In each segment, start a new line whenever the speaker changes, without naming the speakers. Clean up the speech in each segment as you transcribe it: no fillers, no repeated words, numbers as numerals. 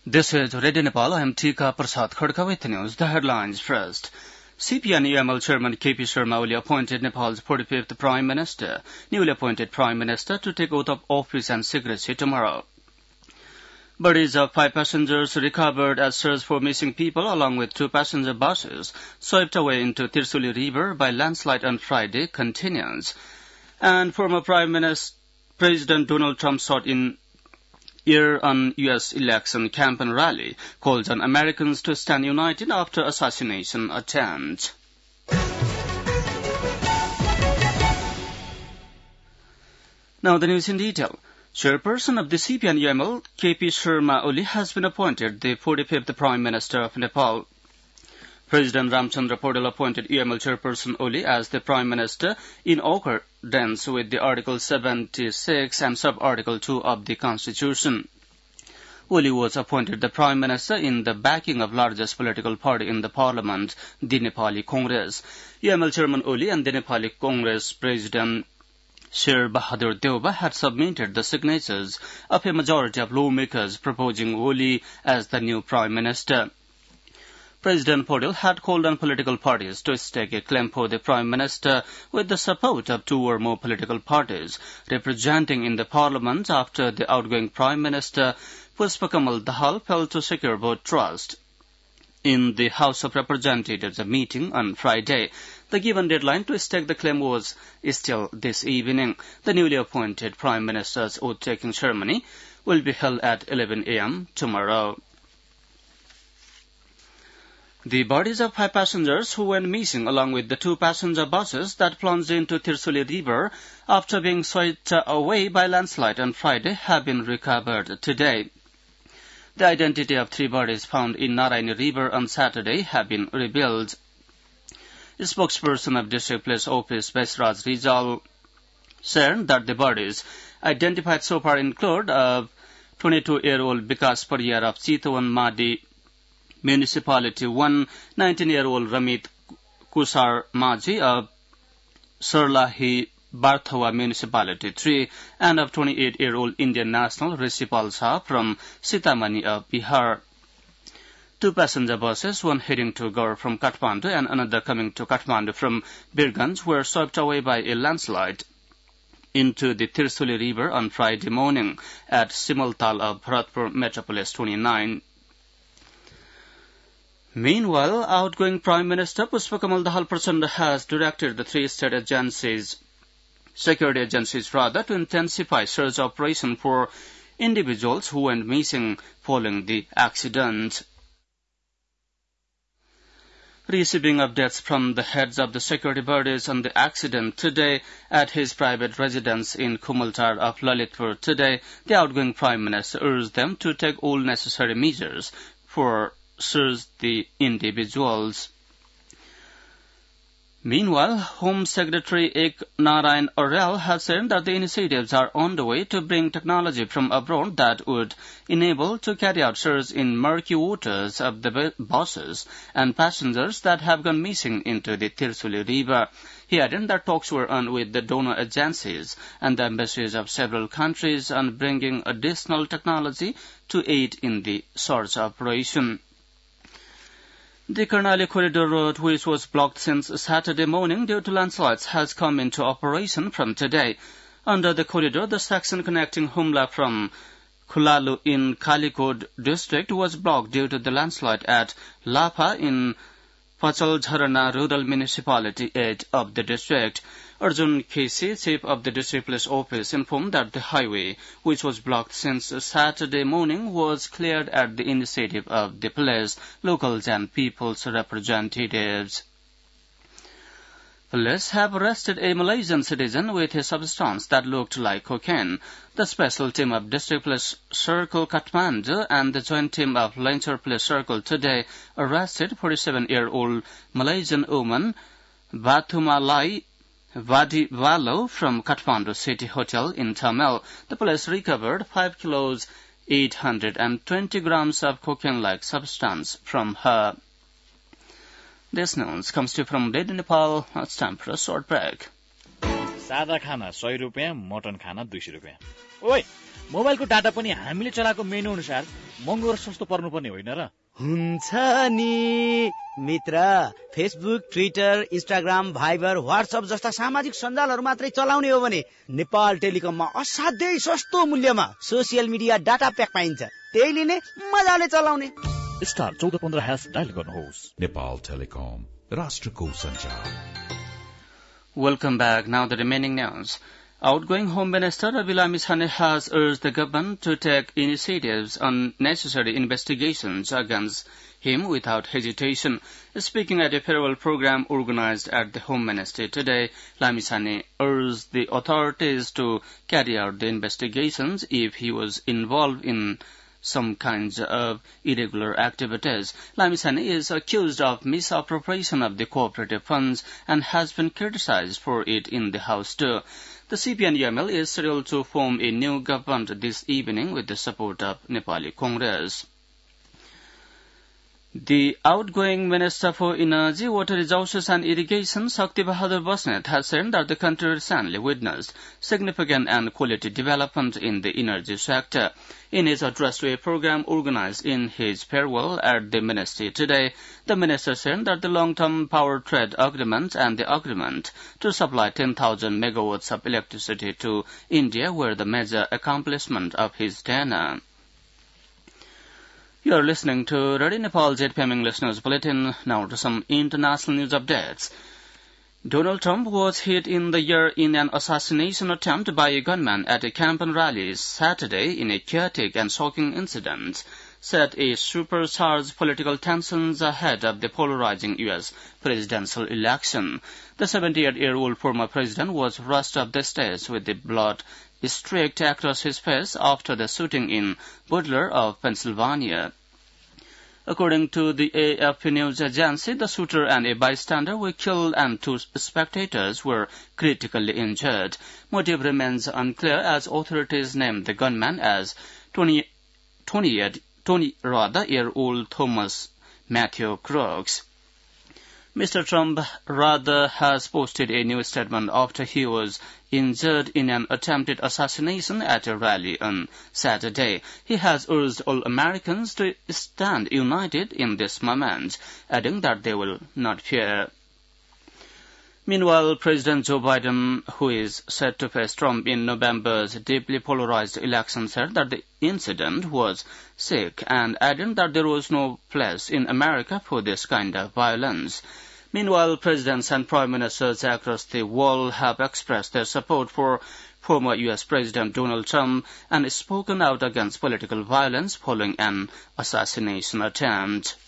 This is Radio Nepal. I am Tika Prasad Khadka with the news. The headlines first. CP and UML Chairman KP Sharma Oli appointed Nepal's 45th Prime Minister. Newly appointed Prime Minister to take oath of office and secrecy tomorrow. Bodies of 5 passengers recovered as search for missing people along with 2 passenger buses swept away into Tirsuli River by landslide on Friday continues. And former President Donald Trump sought in ear on U.S. election campaign rally, calls on Americans to stand united after assassination attempt. Now the news in detail. Chairperson of the CP and UML, KP Sharma Oli, has been appointed the 45th Prime Minister of Nepal. President Ramchandra Paudel appointed UML Chairperson Oli as the Prime Minister in accordance with the Article 76 and Sub-Article 2 of the Constitution. Oli was appointed the Prime Minister in the backing of largest political party in the Parliament, the Nepali Congress. UML Chairman Oli and the Nepali Congress President Sher Bahadur Deuba had submitted the signatures of a majority of lawmakers proposing Oli as the new Prime Minister. President Paudel had called on political parties to stake a claim for the Prime Minister with the support of 2 or more political parties representing in the Parliament after the outgoing Prime Minister Pushpakamal Dahal failed to secure vote trust. In the House of Representatives meeting on Friday, the given deadline to stake the claim was still this evening. The newly appointed Prime Minister's oath-taking ceremony will be held at 11 a.m. tomorrow. The bodies of 5 passengers who went missing along with the 2 passenger buses that plunged into Tirsuli River after being swept away by landslide on Friday have been recovered today. The identity of 3 bodies found in Narayani River on Saturday have been revealed. The spokesperson of District Police Office Besraj Rizal said that the bodies identified so far include 22-year-old Vikas Pariyar of Chitwan Madi Municipality 1, 19-year-old Ramit Kusar Maji of Sarlahi Barthawa Municipality 3, and of 28-year-old Indian national Rishipal Shah from Sitamani of Bihar. 2 passenger buses, one heading to Gaur from Kathmandu and another coming to Kathmandu from Birganj, were swept away by a landslide into the Tirsuli River on Friday morning at Simaltal of Bharatpur Metropolis 29. Meanwhile, outgoing Prime Minister Pushpakamal Dahal Prachanda has directed the 3 state security agencies to intensify search operation for individuals who went missing following the accident. Receiving updates from the heads of the security bodies on the accident today at his private residence in Kumaltar of Lalitpur today, the outgoing Prime Minister urged them to take all necessary measures for search the individuals. Meanwhile, Home Secretary Ek Narayan Arel has said that the initiatives are on the way to bring technology from abroad that would enable to carry out search in murky waters of the buses and passengers that have gone missing into the Tirsuli River. He added that talks were on with the donor agencies and the embassies of several countries on bringing additional technology to aid in the search operation. The Karnali Corridor Road, which was blocked since Saturday morning due to landslides, has come into operation from today. Under the corridor, the section connecting Humla from Khulalu in Kalikod district was blocked due to the landslide at Lapa in Pachal Jharana Rural Municipality 8 of the district. Arjun Kesi, chief of the district police office, informed that the highway, which was blocked since Saturday morning, was cleared at the initiative of the police, locals and people's representatives. Police have arrested a Malaysian citizen with a substance that looked like cocaine. The special team of District Police Circle Kathmandu and the joint team of Lanchar Police Circle today arrested 47-year-old Malaysian woman Bathumalai Vadivalo from Kathmandu City Hotel in Tamil. The police recovered 5 kilos 820 grams of cocaine-like substance from her. This news comes to you from Radio Nepal. It's time for a short break.
सादा खाना 100 रुपैयाँ, mutton खाना 200 रुपैयाँ. ओइ मोबाइलको data पनि हामीले चलाएको मेनु अनुसार महँगो र सस्तो पर्नुपर्ने होइन र?
हुन्छ नि मित्र, Facebook, Twitter, Instagram, Viber, WhatsApp जस्ता सामाजिक सञ्जालहरू मात्रै चलाउने हो भने नेपाल टेलिकममा असाध्यै सस्तो मूल्यमा सोसियल मिडिया डाटा प्याक पाइन्छ। त्यही लिने, मजाले चलाउने।
स्टार 1415# डायल गर्नुहोस्।
नेपाल टेलिकम, राष्ट्रको सञ्चार।
Welcome back. Now the remaining news. Outgoing Home Minister Ravi Laminchhane has urged the government to take initiatives on necessary investigations against him without hesitation. Speaking at a farewell program organized at the Home Ministry today, Laminchhane urged the authorities to carry out the investigations if he was involved in some kinds of irregular activities. Laminchhane is accused of misappropriation of the cooperative funds and has been criticized for it in the House too. The CPN-UML is scheduled to form a new government this evening with the support of Nepali Congress. The outgoing Minister for Energy, Water Resources and Irrigation, Shakti Bahadur Basnet, has said that the country recently witnessed significant and quality development in the energy sector. In his address to a program organized in his farewell at the ministry today, the minister said that the long-term power trade agreement and the agreement to supply 10,000 megawatts of electricity to India were the major accomplishment of his tenure. You are listening to Radio Nepal ZPM English News Bulletin. Now to some international news updates. Donald Trump was hit in the ear in an assassination attempt by a gunman at a campaign rally Saturday in a chaotic and shocking incident, set a supercharged political tensions ahead of the polarizing U.S. presidential election. The 78-year-old former president was rushed up the stairs with the blood streaked across his face after the shooting in Butler of Pennsylvania. According to the AFP news agency, the shooter and a bystander were killed and 2 spectators were critically injured. Motive remains unclear as authorities named the gunman as 20-year-old Thomas Matthew Crooks. Mr. Trump rather has posted a new statement after he was injured in an attempted assassination at a rally on Saturday. He has urged all Americans to stand united in this moment, adding that they will not fear. Meanwhile, President Joe Biden, who is set to face Trump in November's deeply polarized election, said that the incident was sick and added that there was no place in America for this kind of violence. Meanwhile, presidents and prime ministers across the world have expressed their support for former U.S. President Donald Trump and spoken out against political violence following an assassination attempt.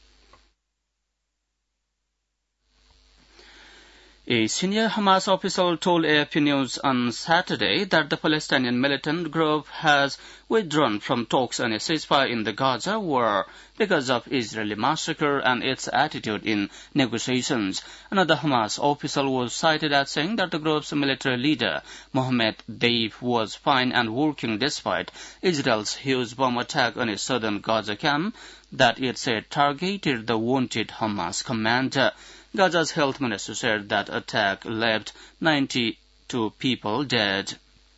A senior Hamas official told AFP News on Saturday that the Palestinian militant group has withdrawn from talks on a ceasefire in the Gaza war because of Israeli massacre and its attitude in negotiations. Another Hamas official was cited as saying that the group's military leader, Mohammed Deif, was fine and working despite Israel's huge bomb attack on a southern Gaza camp that it said targeted the wounded Hamas commander. Gaza's health minister said that attack left 92 people dead.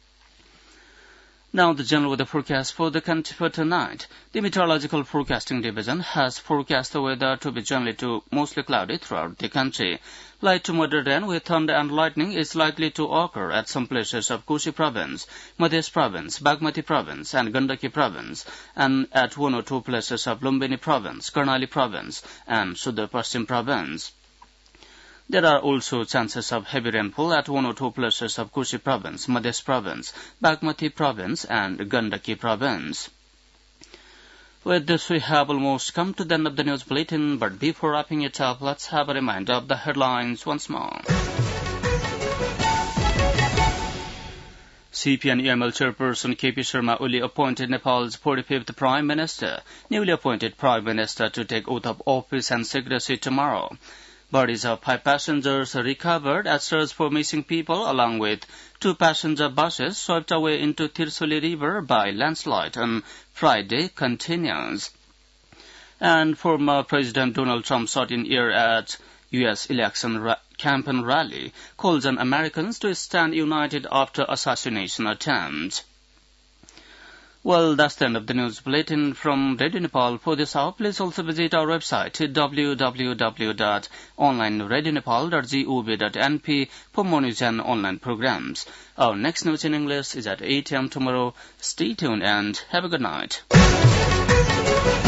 Now the general weather forecast for the country for tonight. The Meteorological Forecasting Division has forecast the weather to be generally to mostly cloudy throughout the country. Light to moderate rain with thunder and lightning is likely to occur at some places of Kosi Province, Madhya Province, Bagmati Province, and Gandaki Province, and at 1 or 2 places of Lumbini Province, Karnali Province, and Sudar Paschim Province. There are also chances of heavy rainfall at 1 or 2 places of Kosi Province, Madhya Province, Bagmati Province, and Gandaki Province. With this, we have almost come to the end of the news bulletin, but before wrapping it up, let's have a reminder of the headlines once more. CPN-UML chairperson KP Sharma Oli appointed Nepal's 45th Prime Minister. Newly appointed Prime Minister to take oath of office and secrecy tomorrow. Bodies of 5 passengers recovered at search for missing people, along with 2 passenger buses swept away into Tirsuli River by landslide on Friday continues. And former President Donald Trump shot in ear at U.S. election campaign rally, calls on Americans to stand united after assassination attempt. Well, that's the end of the news bulletin from Radio Nepal for this hour. Please also visit our website www.onlineradionepal.gov.np for more news and online programs. Our next news in English is at 8 a.m. tomorrow. Stay tuned and have a good night.